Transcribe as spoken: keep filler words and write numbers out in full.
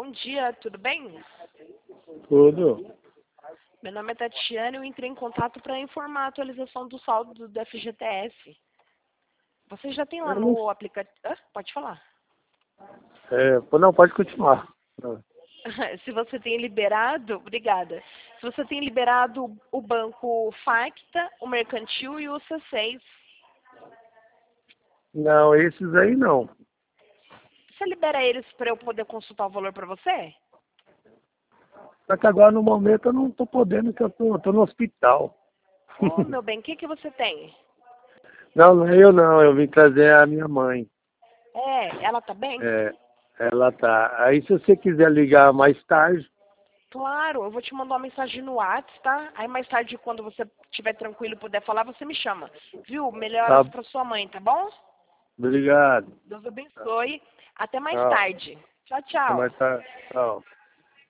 Bom dia, tudo bem? Tudo. Meu nome é Tatiana e eu entrei em contato para informar a atualização do saldo do F G T S. Você já tem lá Eu não- no aplicativo... Ah, pode falar. É, pô, não, pode continuar. Se você tem liberado... Obrigada. Se você tem liberado o banco Facta, o Mercantil e o C seis. Não, esses aí não. Você libera eles para eu poder consultar o valor para você? Só que agora no momento eu não tô podendo, porque eu tô, tô no hospital. Ô, meu bem, o que, que você tem? Não, não é eu não, eu vim trazer a minha mãe. É, ela tá bem? É, ela tá. Aí se você quiser ligar mais tarde, Claro, eu vou te mandar uma mensagem no WhatsApp, tá? Aí mais tarde, quando você estiver tranquilo e puder falar, você me chama. Viu? Melhoras tá? pra sua mãe, tá bom? Obrigado. Deus abençoe. Até mais Tchau. tarde. Tchau, Até tchau. mais tarde. Tchau.